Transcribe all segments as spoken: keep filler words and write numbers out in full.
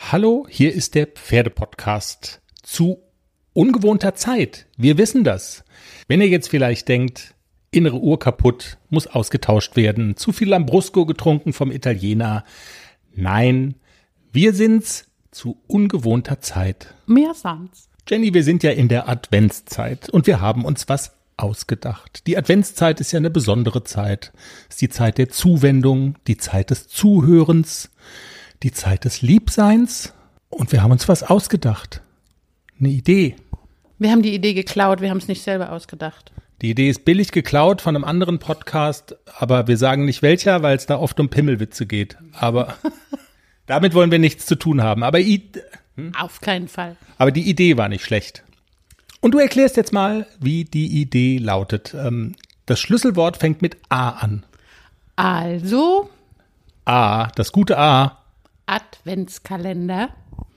Hallo, hier ist der Pferdepodcast zu ungewohnter Zeit. Wir wissen das. Wenn ihr jetzt vielleicht denkt, innere Uhr kaputt, muss ausgetauscht werden, zu viel Lambrusco getrunken vom Italiener. Nein, wir sind's zu ungewohnter Zeit. Mehr sind's. Jenny, wir sind ja in der Adventszeit und wir haben uns was ausgedacht. Die Adventszeit ist ja eine besondere Zeit. Es ist die Zeit der Zuwendung, die Zeit des Zuhörens, die Zeit des Liebseins. Und wir haben uns was ausgedacht. Eine Idee. Wir haben die Idee geklaut, wir haben es nicht selber ausgedacht. Die Idee ist billig geklaut von einem anderen Podcast, aber wir sagen nicht welcher, weil es da oft um Pimmelwitze geht. Aber damit wollen wir nichts zu tun haben. Aber, I- hm? Auf keinen Fall. aber die Idee war nicht schlecht. Und du erklärst jetzt mal, wie die Idee lautet. Ähm, das Schlüsselwort fängt mit A an. Also, A, das gute A. Adventskalender.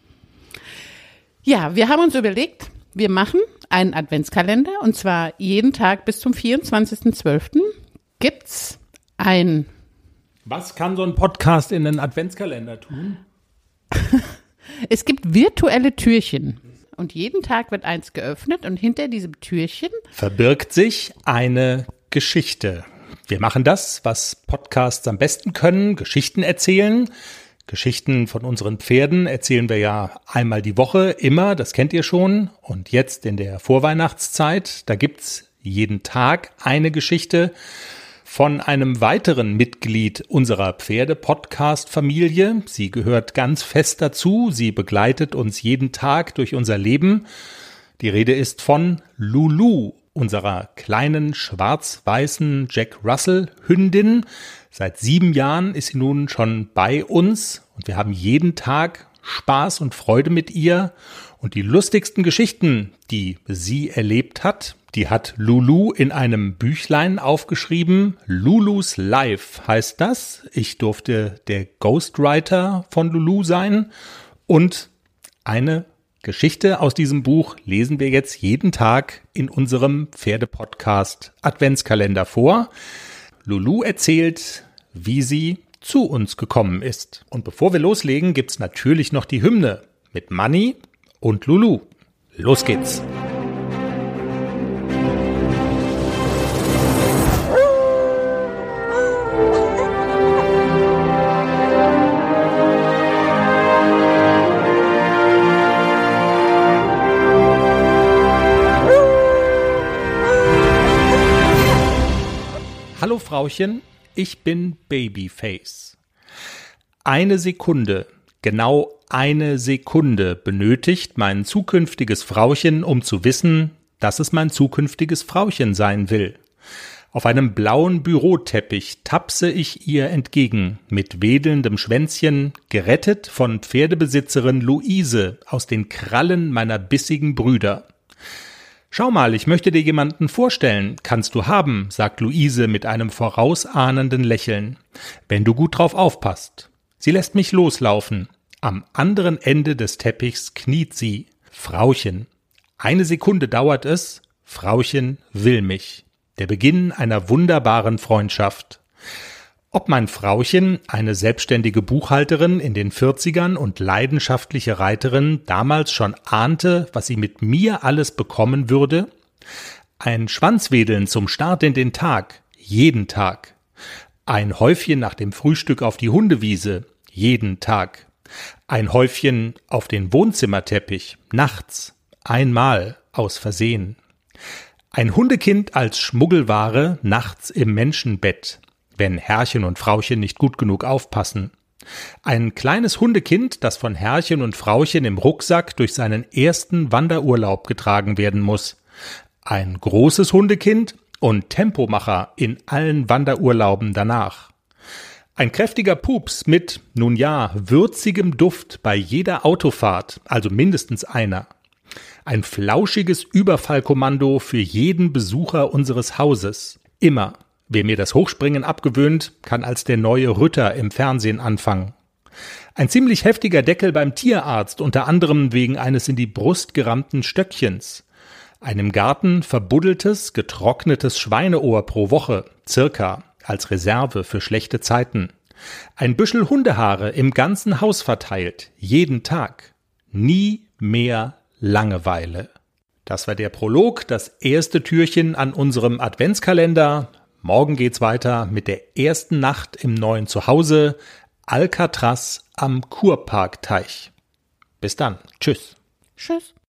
Ja, wir haben uns überlegt, wir machen einen Adventskalender und zwar jeden Tag bis zum vierundzwanzigsten zwölften gibt's ein... Was kann so ein Podcast in einen Adventskalender tun? Es gibt virtuelle Türchen und jeden Tag wird eins geöffnet und hinter diesem Türchen Verbirgt sich eine Geschichte. Wir machen das, was Podcasts am besten können, Geschichten erzählen. Geschichten von unseren Pferden erzählen wir ja einmal die Woche, immer, das kennt ihr schon. Und jetzt in der Vorweihnachtszeit, da gibt's jeden Tag eine Geschichte von einem weiteren Mitglied unserer Pferde-Podcast-Familie. Sie gehört ganz fest dazu, sie begleitet uns jeden Tag durch unser Leben. Die Rede ist von Lulu, unserer kleinen schwarz-weißen Jack Russell-Hündin. Seit sieben Jahren ist sie nun schon bei uns und wir haben jeden Tag Spaß und Freude mit ihr. Und die lustigsten Geschichten, die sie erlebt hat, die hat Lulu in einem Büchlein aufgeschrieben. Lulus Life heißt das. Ich durfte der Ghostwriter von Lulu sein. Und eine Geschichte aus diesem Buch lesen wir jetzt jeden Tag in unserem Pferdepodcast Adventskalender vor. Lulu erzählt, wie sie zu uns gekommen ist. Und bevor wir loslegen, gibt's natürlich noch die Hymne mit Manni und Lulu. Los geht's! Hallo Frauchen, ich bin Babyface. Eine Sekunde, genau eine Sekunde benötigt mein zukünftiges Frauchen, um zu wissen, dass es mein zukünftiges Frauchen sein will. Auf einem blauen Büroteppich tapse ich ihr entgegen, mit wedelndem Schwänzchen, gerettet von Pferdebesitzerin Luise aus den Krallen meiner bissigen Brüder. »Schau mal, ich möchte dir jemanden vorstellen. Kannst du haben«, sagt Luise mit einem vorausahnenden Lächeln, »wenn du gut drauf aufpasst.« Sie lässt mich loslaufen. Am anderen Ende des Teppichs kniet sie. Frauchen. Eine Sekunde dauert es. Frauchen will mich. Der Beginn einer wunderbaren Freundschaft. Ob mein Frauchen, eine selbstständige Buchhalterin in den vierzigern und leidenschaftliche Reiterin, damals schon ahnte, was sie mit mir alles bekommen würde? Ein Schwanzwedeln zum Start in den Tag, jeden Tag. Ein Häufchen nach dem Frühstück auf die Hundewiese, jeden Tag. Ein Häufchen auf den Wohnzimmerteppich, nachts, einmal, aus Versehen. Ein Hundekind als Schmuggelware, nachts im Menschenbett, wenn Herrchen und Frauchen nicht gut genug aufpassen. Ein kleines Hundekind, das von Herrchen und Frauchen im Rucksack durch seinen ersten Wanderurlaub getragen werden muss. Ein großes Hundekind und Tempomacher in allen Wanderurlauben danach. Ein kräftiger Pups mit, nun ja, würzigem Duft bei jeder Autofahrt, also mindestens einer. Ein flauschiges Überfallkommando für jeden Besucher unseres Hauses. Immer. Wer mir das Hochspringen abgewöhnt, kann als der neue Ritter im Fernsehen anfangen. Ein ziemlich heftiger Deckel beim Tierarzt, unter anderem wegen eines in die Brust gerammten Stöckchens. Ein im Garten verbuddeltes, getrocknetes Schweineohr pro Woche, circa, als Reserve für schlechte Zeiten. Ein Büschel Hundehaare im ganzen Haus verteilt, jeden Tag. Nie mehr Langeweile. Das war der Prolog, das erste Türchen an unserem Adventskalender. Morgen geht's weiter mit der ersten Nacht im neuen Zuhause, Alcatraz am Kurparkteich. Bis dann. Tschüss. Tschüss.